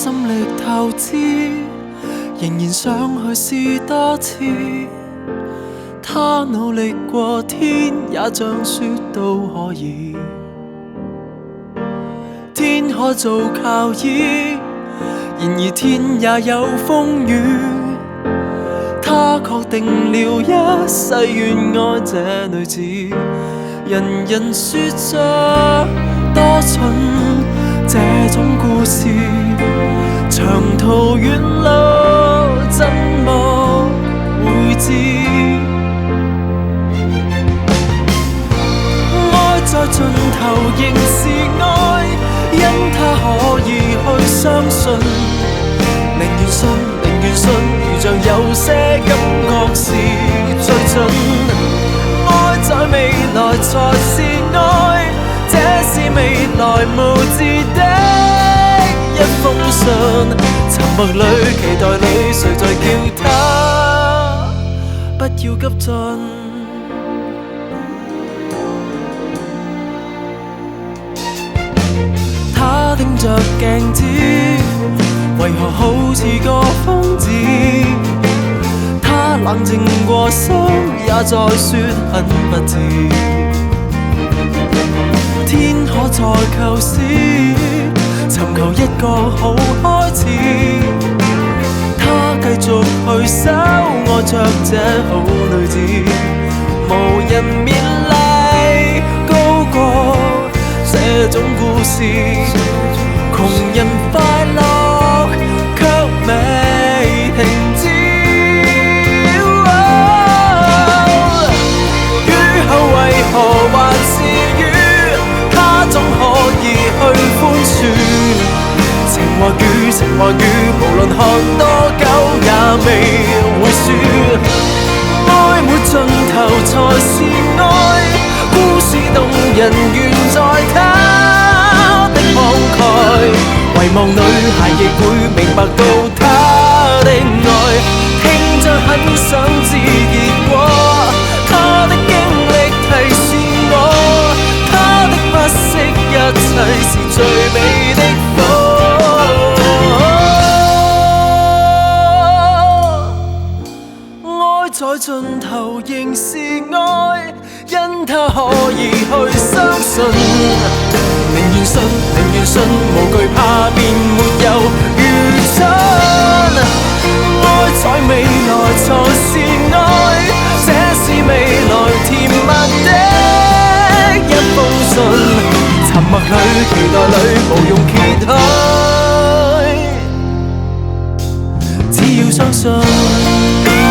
心力透支，仍然想去試多次。他努力過天，也像說都可以。天可做靠倚，然而天也有風雨。他確定了一世願愛這女子，人人說着多蠢這種故事，長途遠路怎麼會知？愛在盡頭仍是愛，因他可以去相信，寧願信，寧願信，如像有些感覺是最準。愛在未來才是愛，這是未來無字的一封信。沉默裏，期待裏，誰在叫他不要急進？他盯着鏡子，為何好似個瘋子？他冷靜過心，也在說很不智。天可再構思，尋求一個好開始。他繼續去守，愛着這好女子，無人勉勵高過這種故事。窮人快樂卻未停止。雨後為何還是雨？他總可以去寬恕。情或雨，情或雨，無論看多久也未會輸。愛沒盡頭才是愛，故事動人原在他的慷慨。遺忘女孩亦會明白到他的愛，聽着很想知結果。他的經歷提示我，他的不惜一切是最美的火。愛在盡頭仍是愛，因他可以去相信。寧願信，寧願信，無懼怕便沒有愚蠢。愛在未來才是愛，這是未來甜蜜的一封信。沉默裏，期待裏，無用揭開，只要相信。